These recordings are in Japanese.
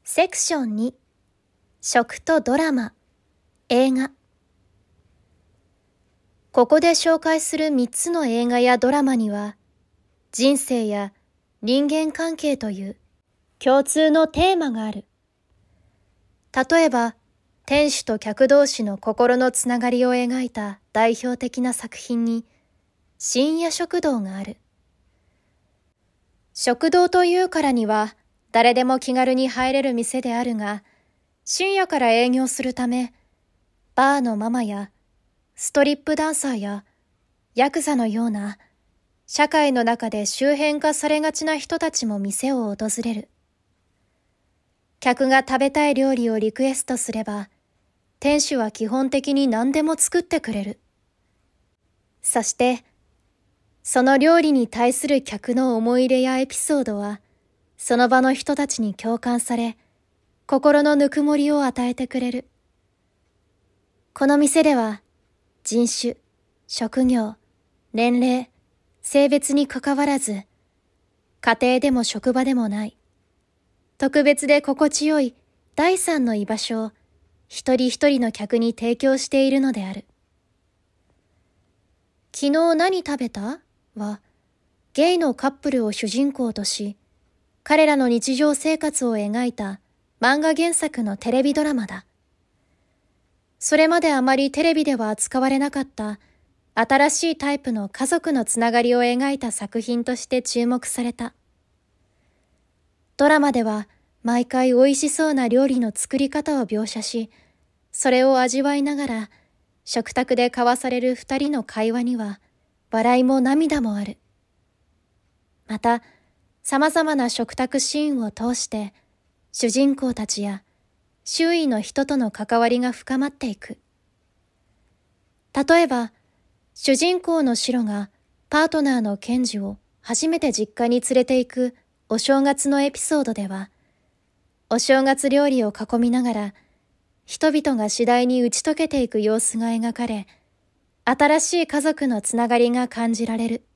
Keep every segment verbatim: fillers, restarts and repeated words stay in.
セクションに、食とドラマ、映画。ここで紹介するみっつの映画やドラマには、人生や人間関係という共通のテーマがある。例えば、店主と客同士の心のつながりを描いた代表的な作品に、深夜食堂がある。食堂というからには、誰でも気軽に入れる店であるが、深夜から営業するため、バーのママやストリップダンサーやヤクザのような社会の中で周辺化されがちな人たちも店を訪れる。客が食べたい料理をリクエストすれば、店主は基本的に何でも作ってくれる。そして、その料理に対する客の思い入れやエピソードは、その場の人たちに共感され、心のぬくもりを与えてくれる。この店では、人種、職業、年齢、性別にかかわらず、家庭でも職場でもない、特別で心地よい第三の居場所を一人一人の客に提供しているのである。昨日何食べた？は、ゲイのカップルを主人公とし、彼らの日常生活を描いた漫画原作のテレビドラマだ。それまであまりテレビでは扱われなかった新しいタイプの家族のつながりを描いた作品として注目された。ドラマでは毎回美味しそうな料理の作り方を描写し、それを味わいながら食卓で交わされる二人の会話には笑いも涙もある。また、様々な食卓シーンを通して、主人公たちや周囲の人との関わりが深まっていく。例えば、主人公のシロがパートナーのケンジを初めて実家に連れて行くお正月のエピソードでは、お正月料理を囲みながら、人々が次第に打ち解けていく様子が描かれ、新しい家族のつながりが感じられる。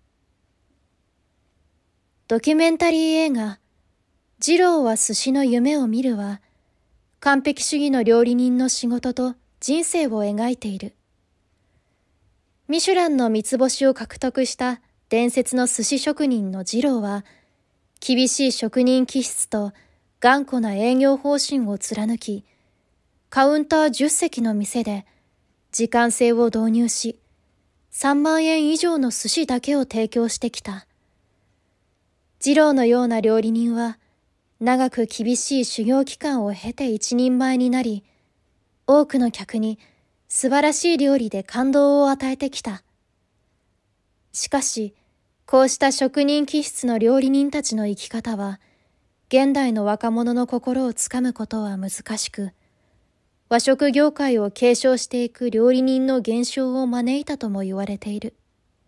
ドキュメンタリー映画、二郎は寿司の夢を見るは、完璧主義の料理人の仕事と人生を描いている。ミシュランの三つ星を獲得した伝説の寿司職人の二郎は、厳しい職人気質と頑固な営業方針を貫き、カウンターじゅっせきの店で時間制を導入し、さんまんえん以上の寿司だけを提供してきた。二郎のような料理人は、長く厳しい修行期間を経て一人前になり、多くの客に素晴らしい料理で感動を与えてきた。しかし、こうした職人気質の料理人たちの生き方は、現代の若者の心をつかむことは難しく、和食業界を継承していく料理人の減少を招いたとも言われている。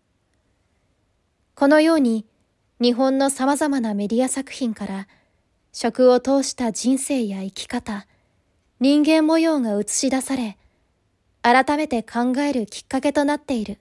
このように、日本の様々なメディア作品から、食を通した人生や生き方、人間模様が映し出され、改めて考えるきっかけとなっている。